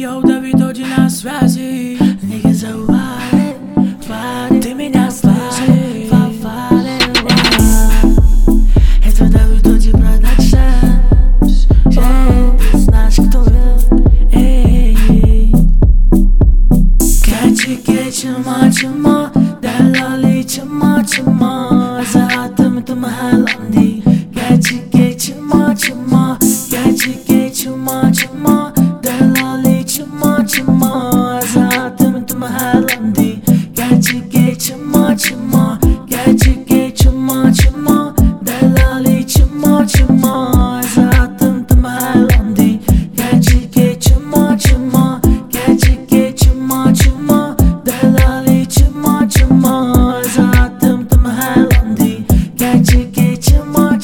eu Davido de nas frases. Niggas are wild, tem minhas frases. Esse é o Davido de Productions. Gente, nasce que tô eu. Catch chama, dalali chama. Zahatam tum halandi. Catch chama, chama. Dalali chama. Zahatam tum halandi. Catch chama. Catch chama. Dalali chama. Zahatam tum halandi. Catch chama. Catch chama. Dalali chama. Zahatam tum halandi. Catch chama.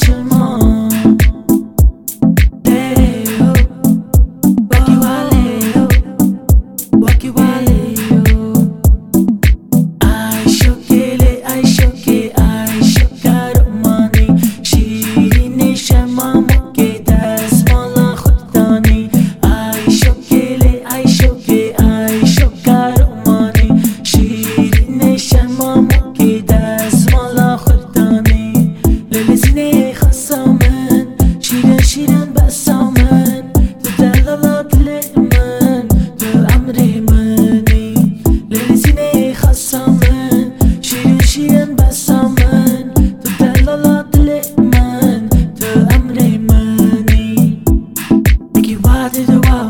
شیرین بسامن تو دلالات من تو امری منی لیزینه خسامن شیرین بسامن تو دلالات من تو امری منی بگی وعده دو